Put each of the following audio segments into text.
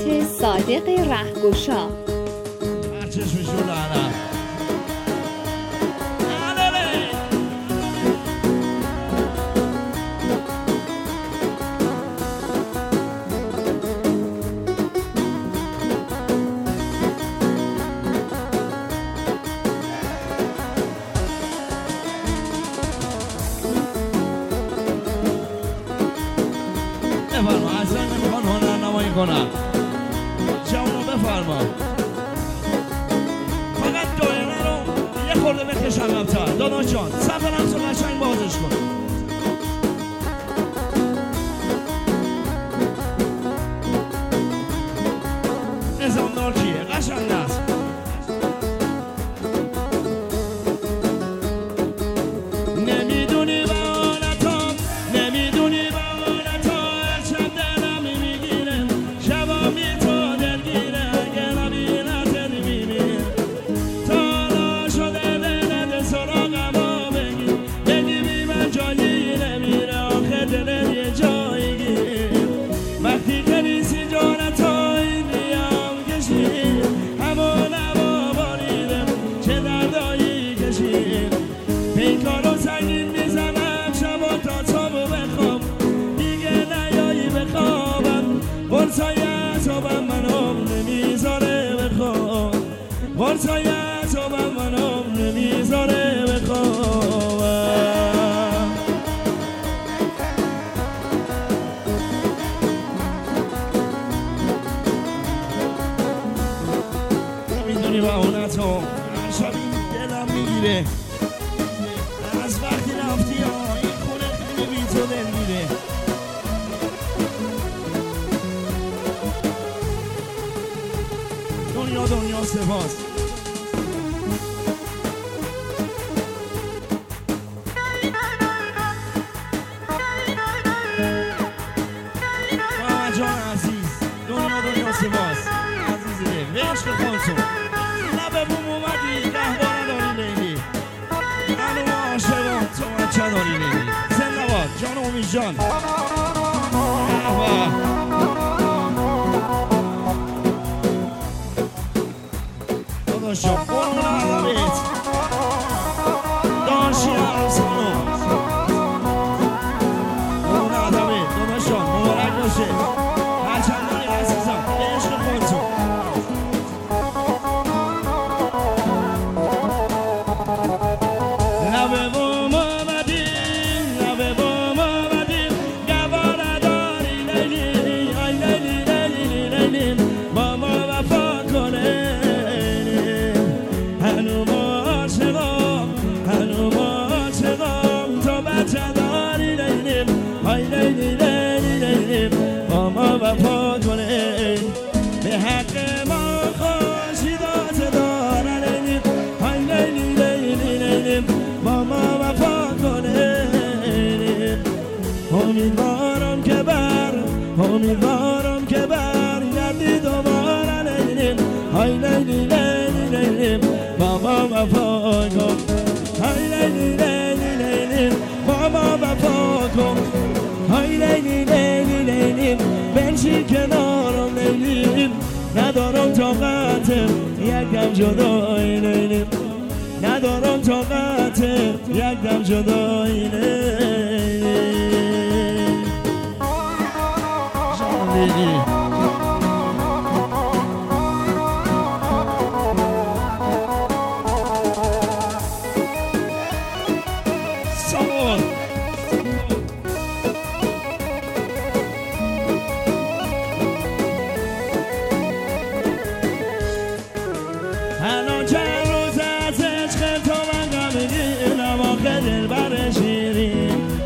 روایت صادق رهگشا. چشمشون لعنت. بفرما اصلا نمیخوان هنر نمایی کنن. جوانو بفرما فقط دایره رو یه خورده بکش عقب‌تر. داداش جان صف رمز رو قشنگ بازش کن. نظامدار کیه؟ قشنگ است. نمیدونی بهانتام، نمیدونی بهانتام، هرچند دلم میگیره شبا بی تو دلگیره. اگه نبینت میمیره تا حالا شده دلت سراغمو بگیر، بگی بی من جایی نمیره. آخه دلت یه جایی گیر وقتی که نیستی جانتای میام کشید همون هوا باریده چه دردایی کشید. پیکارو سنگین میزنم شبا تا صبح بخواب دیگه نیایی بخوابم. برسای صبحم منم نمیذاره بخواب، برسای صبحم منم نمیذاره بخوابم. نمیدونی بهانتم هر شب این دلم میگیره. از وقتی رفتی این خونه خیلی بی تو دل میره. دنیا دنیا سپاس. محمد جان عزیز دنیا دنیا سپاس. عزیز دل به عشق خودتون لبه بوم اومدی قهوه نداری لیلی. هنوم عاشقم تو بچه داری لیلی. زنده باد جان امید جان. داداشم برون عدبیت داشی عروسانو برون عدبیت داداشم مبارک باشه. هرچند داری عزیزم به عشق خودتون. لبه بوم آمدیم لبه بوم آمدیم گوار داری لیلی. آی لیلی لیلی لیلی با ما وفا کنه. هنوم عاشقم هنوم عاشقم تو بچه داری لیلی. آی لیلی لیلی لیلی با ما وفا کنه. به حق ما خورشیدات داره لیلی. آی لیلی لیلی لیلی با ما وفا کنه. امیدوارم که امیدوارم که برگردی دوباره لیلی. آی لیلی لیلی لیلی با ما وفا کن. آی لیلی لیلی لیلی با ما وفا کن. آی لیلی لیلی لیلی بنشی کنارم لیلی. ندارم طاقت یکم جدایی لیلی. ندارم طاقت یکم جدایی لیلی. جان لیلی سوال الان چند روز از عشق تو من غمگینم. آخه دلبر شیرین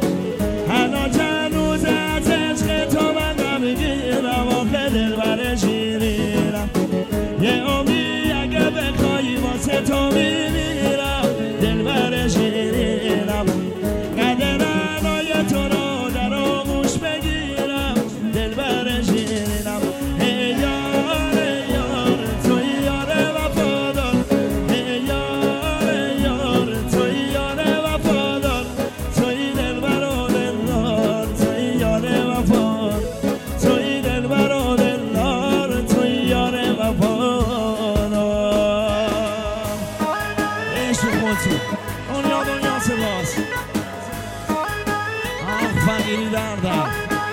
فقیری دردم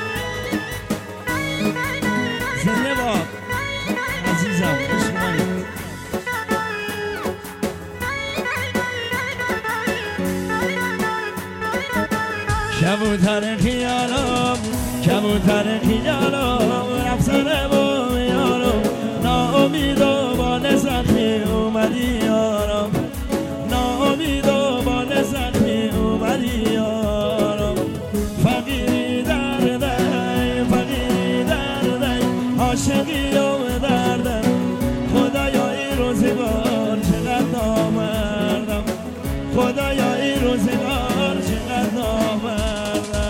زنده باد عزیزم عشق منی کبوتر خیالم کبوتر خیالم افسانه با یارم ناامید و بال زخمی اومدی یارم ناامید و بال زخمی اومدی یارم فقیری دردی فقیری دردی عاشقی و دردم خدایا این روزگار چقدر نامردم خدایا این روزگار چقدر نامردم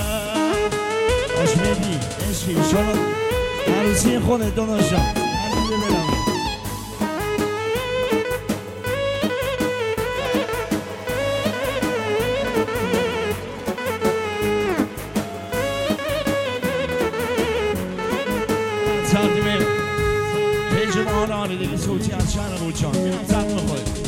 آشمدی عشقی شما عروسی خودت داداشم عزیز دلم تقدیم پیج ماهان دیگه صوتی از شهر بوچان میرم تقدیم خود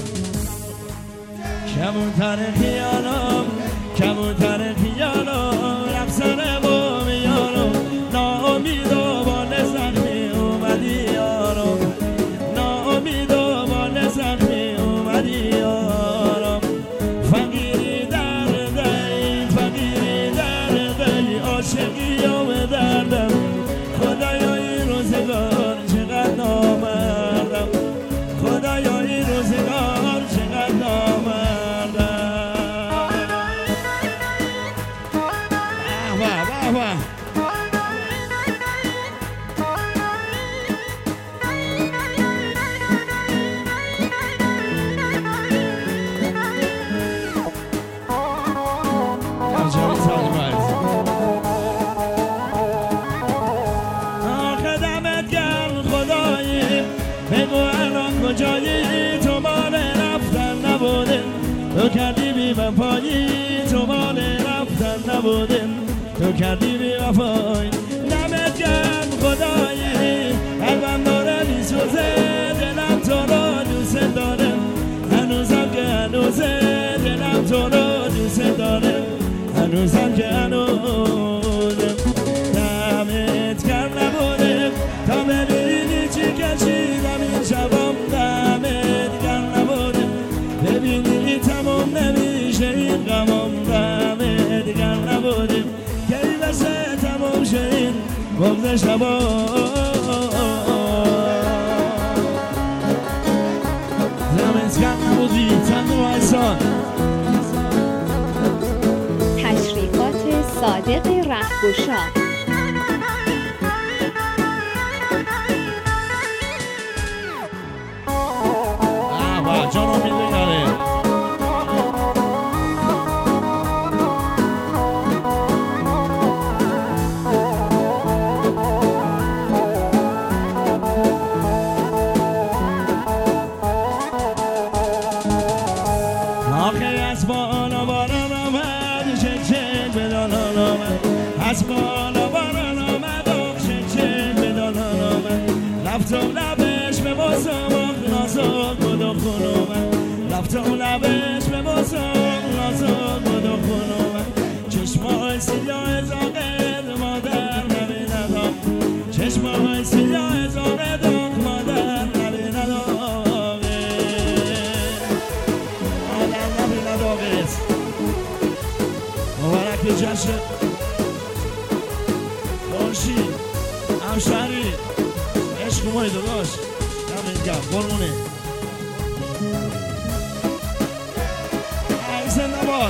کبوتر خیالم کبوتر خیالم افسانه با میارم ناامید و بال زخمی اومدی یارم ناامید و بال زخمی اومدی یارم فقیری دردی فقیری دردی عاشقی و دردم خدایا این روزگار چقدر نامردم خدایا این روزگار چقدر نامردم کجایی تو مال رفتن نبوده تو کردی بی وفایی تو مال رفتن نبوده تو کردی بی وفایی دمت گرم خدایی قلبم داره میسوزه دلم تو رو دوست داره هنوزم که هنوزه دلم تو رو دوست داره هنوزم که هنوزه دمت گرم نبوده تا ببینی چی کشیدم این شبام دمت گرم نبوده ببینی تمام نمیشه این غمام دمت گرم نبوده کی بسه تمام شه این بغض شبا دمت گرم نبودی تن و احسان تشریفات صادق رهگشا جانو میدوناره آخه از بالا باران آمد چک به دانان آمد از بالا باران آمد چک به دانان آمد رفتم لبش به بازم نازک بود و خونومن رفتم لبش به بازم نازک بود و خونومن چشمای سیاه زاغر مادر نبیندم چشمای سیاه زاغر مادر نبیندم مادر نبیندم مبارک جشن باشی همشهری عشق مای داداش قربونه زنده باد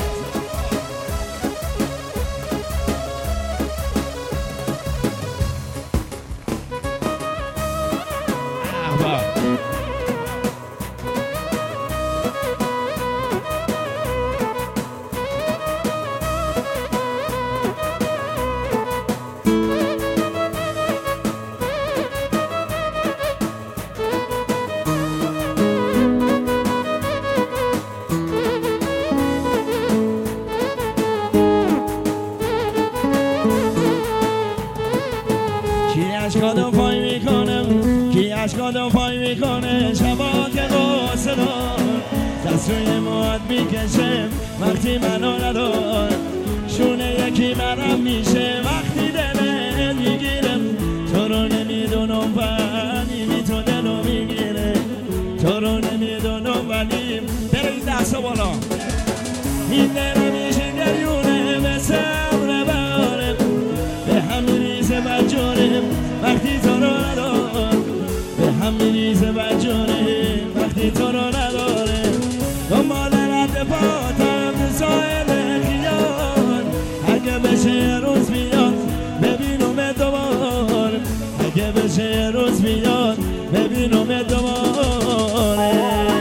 اشکادو پای میکنم کی اشکادو پای میکنه شبا که قصه دار دست روی مواد میکشم وقتی منو ندار شونه یکی بیمرم میشه وقتی دلت میگیرم تو رو نمیدونم ولی بی تو دلو میگیره تو رو نمیدونم ولی بره این دستا بالا این دل میشه گریونه به صبر باره به هم میریزه بجاره وقتی تو رو نداره به هم میریزه بجاره وقتی تو رو نداره دنبال رد پاتم تو سایل خیال اگه بشه روز بیاد ببینم دوباره اگه بشه روز بیاد ببینم دوباره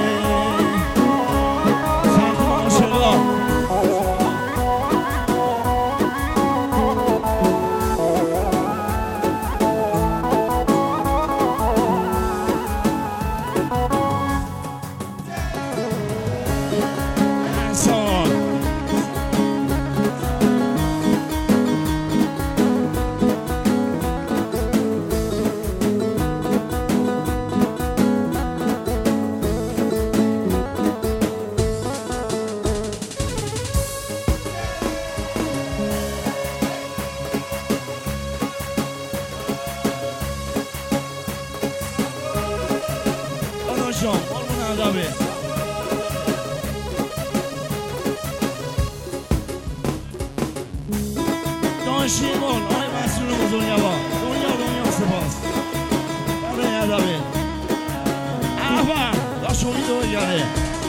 شیمون آی مسئول بزرگوار دنیا سپاس برای ادبه احبا داشونی دنیاره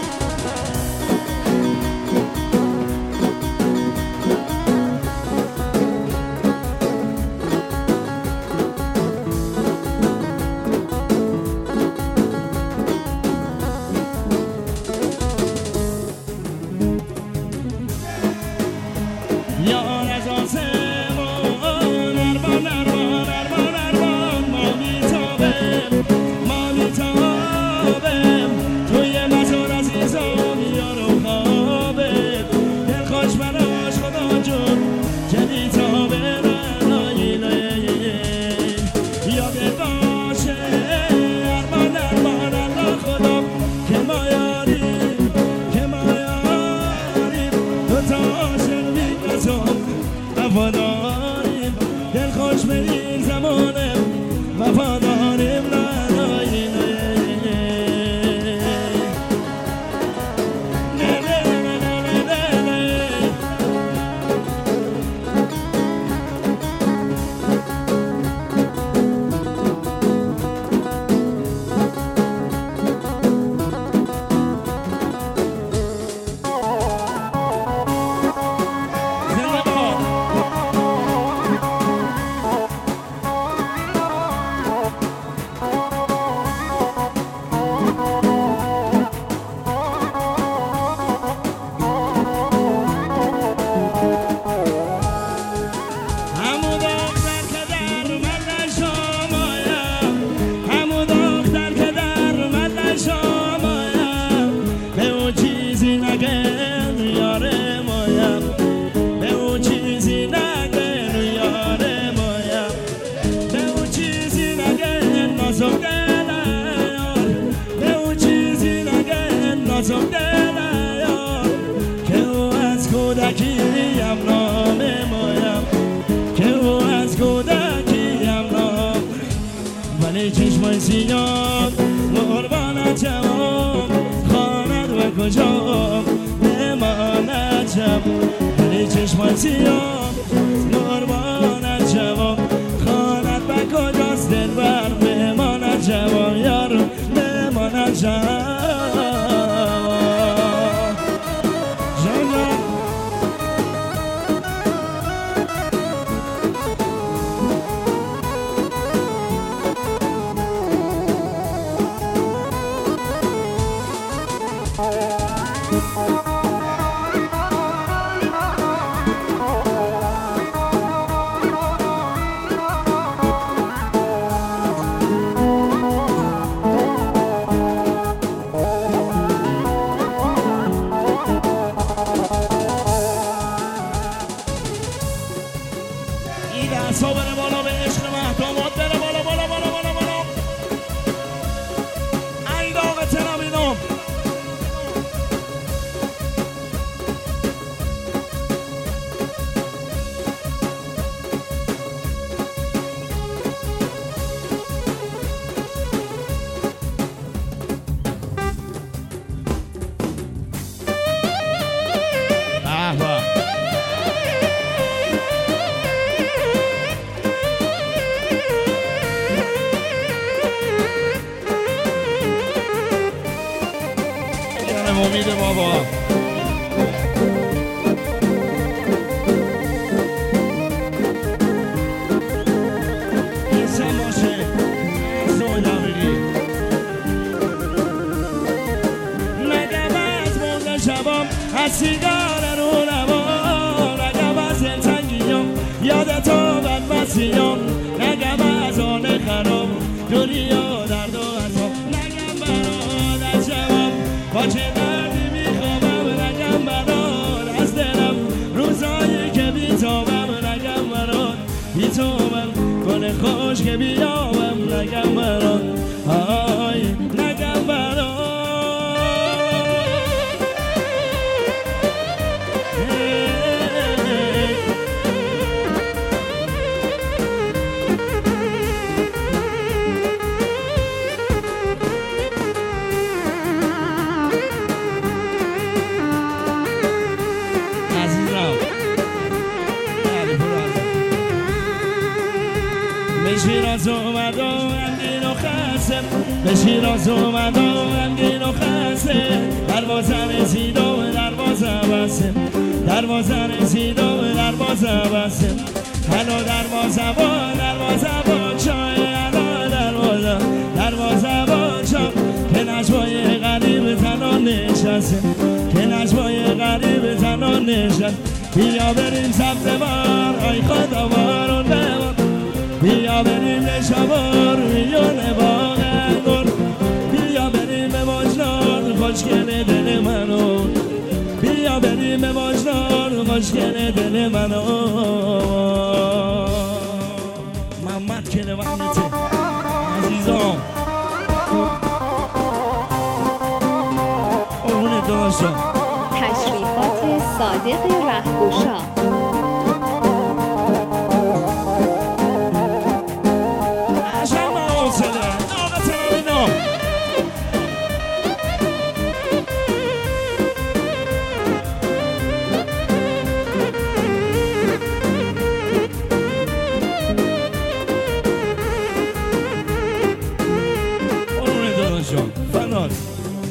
وفاداریم دل خوش به این زمانه وفاداریم چشمای سیاه قربانت جوام خواند و کجا بماند جوام ولی چشمای سیاه قربانت جوام خواند و کجاست دلبر بماند جوام یارو بماند جوام شیراز اومد و رنگین و خسته به شیراز اومد و رنگین و خسته دروازه رسید و دروازه بسته دروازه رسید و دروازه بسته هلو دروازه با چای هلو دروازه با چای که نجوای غریب تنان نشسته که نجوای غریب تنان نشسته بیا بریم سبت بار آی خدا بارون ببار بیا بریم نشابار میونه باغ انگور بیا بریم به مجنان خوشگل دل منو بیا بریم به مجنان خوشگل دل منو محمد کلوانته عزیزان اون داشتم تشریفات صادق رهگشا فنان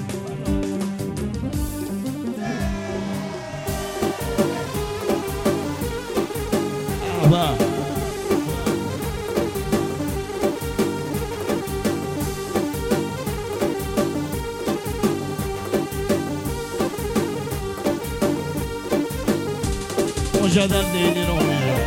مجدد لیلی رو میرم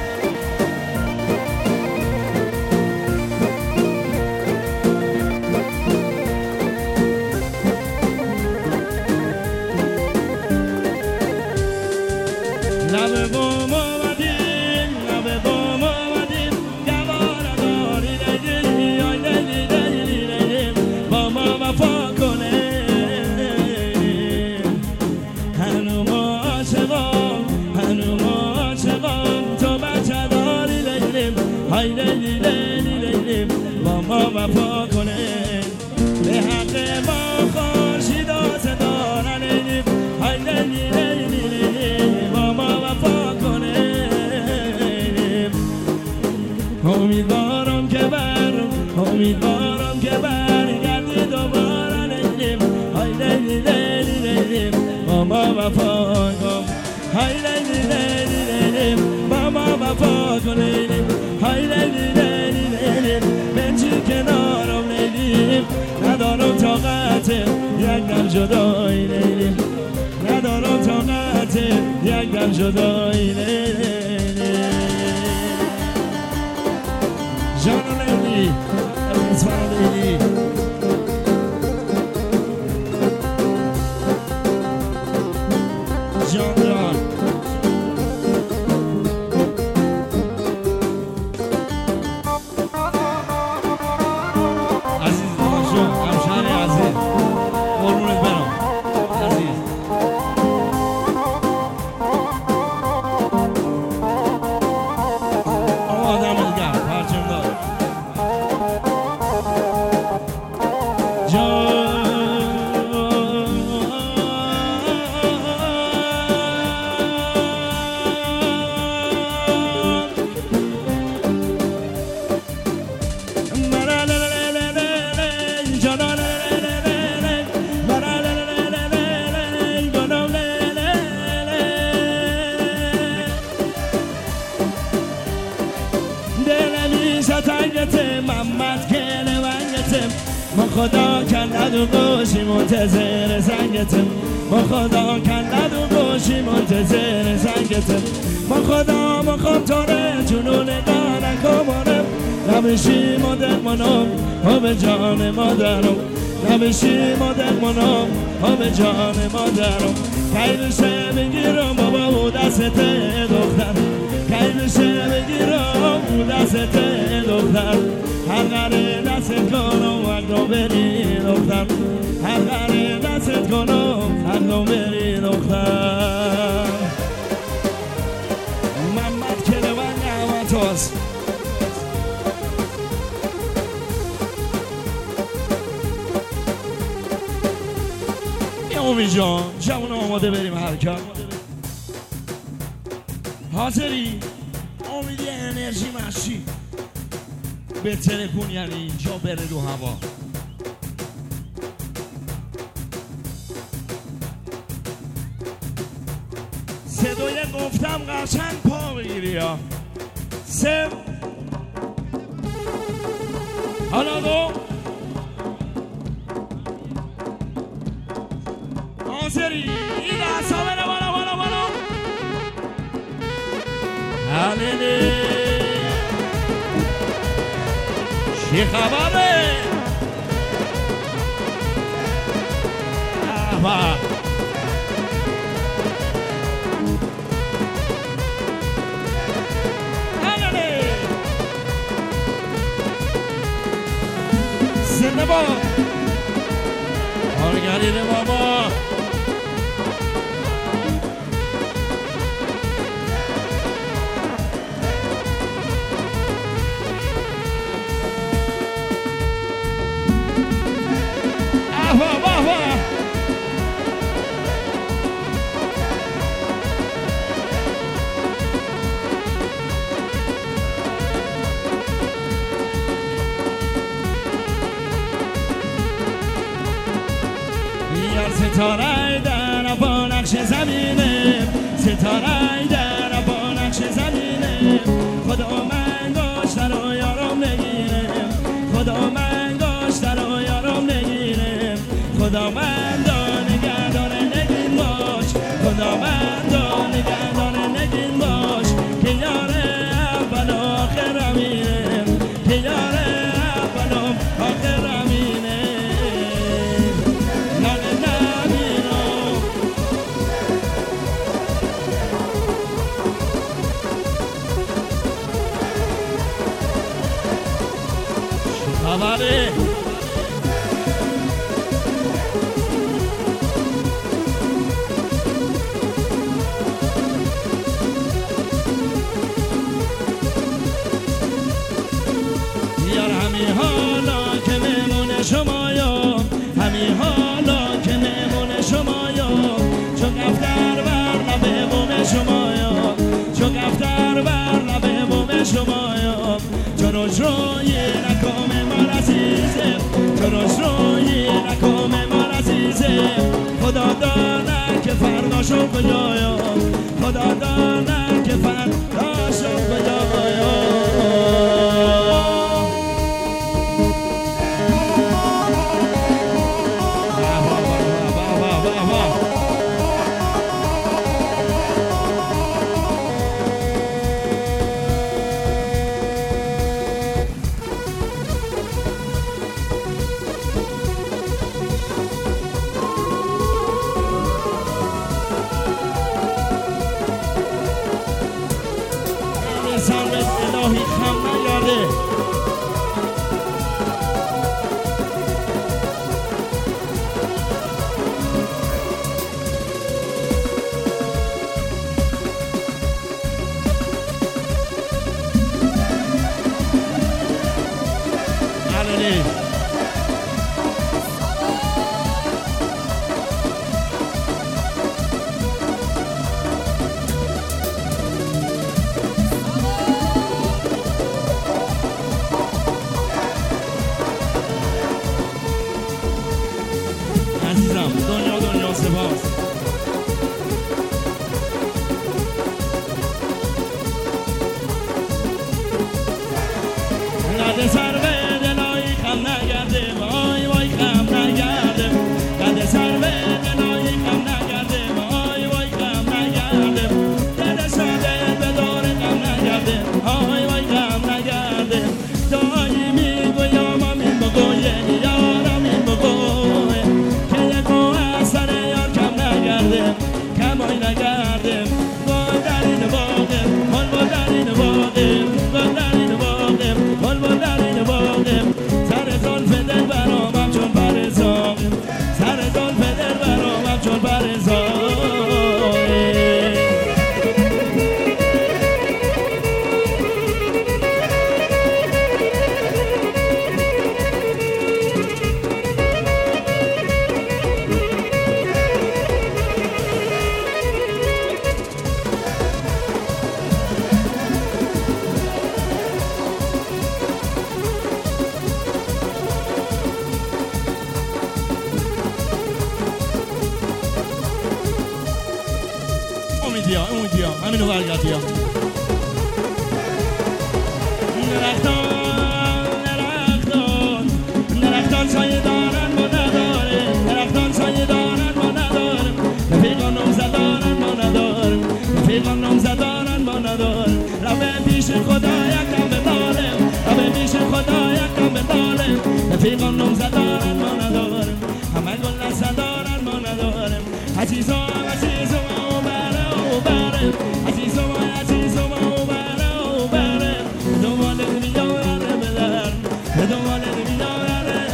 لب بوم آمدیم لب بوم آمدیم گواره داری لیلی آی لیلی لیلی با ما وفا کنه هنوز عاشقم تو بچه داری لیلی آی لیلی لیلی با ما وفا کنه به حق ما خورشیدات داره لیلی آی لیلی امیدوارم که برگردی دوباره لیلیم های لیلی لیلی لیلیم با ما وفا کن های لیلی لیلی لیلیم با ما وفا کن لیلیم های لیلی لیلی لیلیم بنچی کنارم لیلیم ندارم طاقت یک دم جدایی لیلیم ندارم طاقت یک دم جدایی لیلیم جان لیلی اسفر لیلی جان جان عزیز باشو همشهر عزیز قربونت برم عزیز آدم دیگر پرچم دار محمد کلوانگتم ما خدا کند و گوشی منتظر زنگتم ما خدا کند و گوشی منتظر زنگتم ما خدا مخوام تاره جنون دارن کمانم نبشی مادر منم ها به جان مادرم نبشی مادر منم ها به جان مادرم کی بشه بگیرم بابا او دست دختر کی بشه بگیرم او دست دختر هر قره دستت کنم هر دو بری دختر هر قره دستت کنم هر دو بری دختر محمد کلوان نعمت هست امید جان جمعون آماده بریم حرکت حاضری؟ امید یه انرژی مشی بتره کن یعنی اینجا بره دو هوا. صدای گفتم قشنگ پا بگیری ها. سه حالا دو آزری این اصلا بره بالا بالا بالا. حلیلی چی خبره؟ احبا حلیلی زنده با کارگرین بابا. ستاره در با نقش زمینه، ستاره در با نقش زمینه. خدا من گشتر و یارم نگیره، خدا من گشتر و یارم نگیره. خدا من نگهدار نگین باش، خدا من نگهدار نگین باش. که یار اول و آخر میره، که یار اول و آخر میره. خبره یار همین حالا که میمونه شمایم، همین حالا که میمونه شمایم. چون گفتر بر لبه بوم شمایم، چون گفتر بر لبه بوم شمایم. چروش روی نکام ما عزیزه، چروش روی نکام ما عزیزه. خدا دانه که فرداشو کجایم، خدا دانه که فرداشو کجایم. سرت الهی خم نگرده. علیلی دنیا سپاس. قد سر به دلایی خم نگرده، وای وای خم نگرده. قد سر به دلایی خم نگرده، وای وای خم نگرده. قد سر به دور خم نگرده، وای وای خم نگرده. دایی میگویم آمین بگو یارم این بگو که یکو اثر یار کم نگرده، کمای نگرده. گل در این باغه، گل در این باغه، گل در این باغه، گل در این باغه. رفیقان نامزد دارن ما ندارم رو پیش خدا یکم ببارم رو پیش خدا یکم ببارم رفیقان نامزد دارن ما ندارم همه گل نزد دارن ما ندارم عزیزم عزیزم او بره عزیزم عزیزم او بره دنبال دنیا بره بدرم دنبال دنیا بره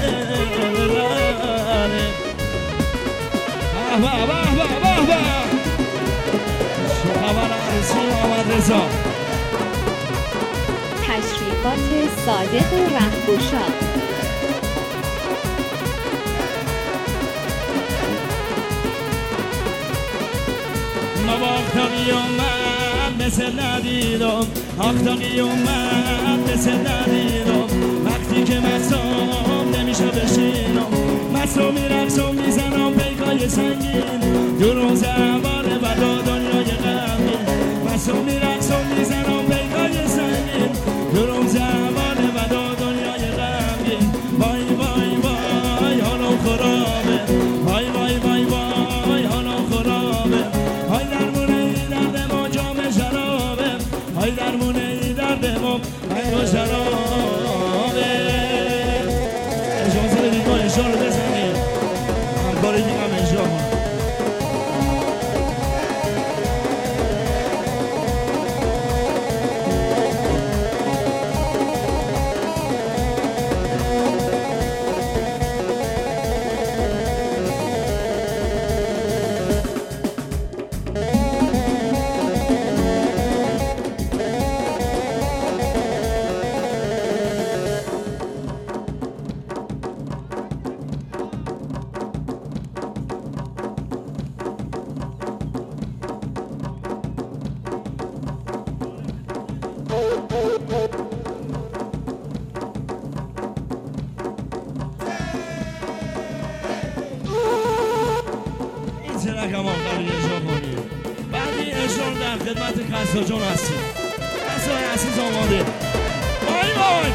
تشریفات صادق رهگشا. آختاقی اومد مثل ندیدم آختاقی اومد مثل ندیدم وقتی که مصوم نمیشه بشینم مصوم میرقصم میزنم پیکای سنگین دورم زباره و دنیای غمین مصوم میرقصم میزنم پیکای سنگین دورم زباره و دنیای غمین وای وای وای حالم خرابه وای وای وای وای حالم خرابه های درمونه درد ما جام شرابه های درمونه درد ما های شرابه اجازه بدید ما اشاره بزنیم همکاری دیگه هم اشاره خدمت کسا جان هستیم کسای عزیز آماده وای وای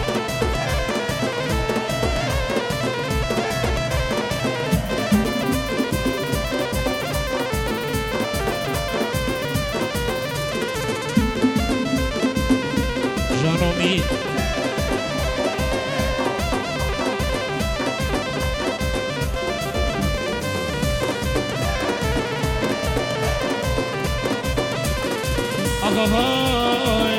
جان امید آقا وای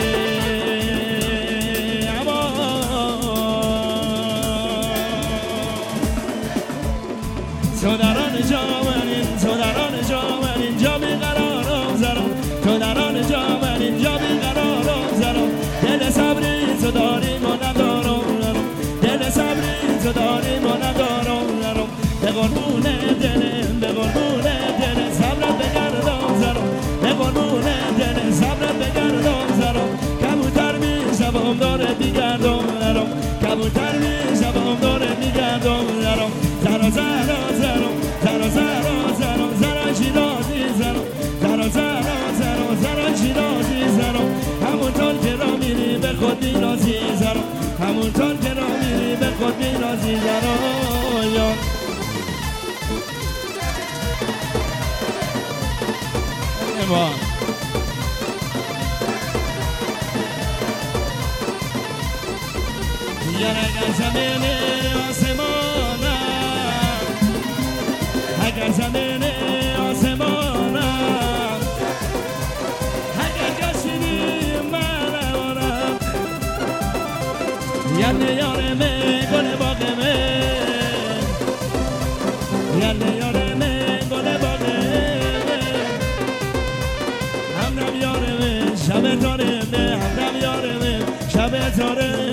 تو در آن جا من اینجا بیقرارم زرم تو در آن جا من اینجا بیقرارم زرم دل صبری تو داری ما ندارم دل صبری تو داری ما ندارم به قربون دل صبرت بگردم زرم به قربون دل صبرت بگردم زرم کبوتر میشم داره میگردم زرم کبوتر میشم داره میگردم زرم زرا شیرازی زرم زرا شیرازی زرم همونطور که را میری به خود میرازی زرم همونطور که را میری به خود میرازی زرم اگر زمین آسمانم اگر زمین آسمانم اگر کشیدی منم یعنی یارمه گل باغمه یعنی یارمه گل باغمه همرم یارمه شب تارمه همرم یارمه شب تارمه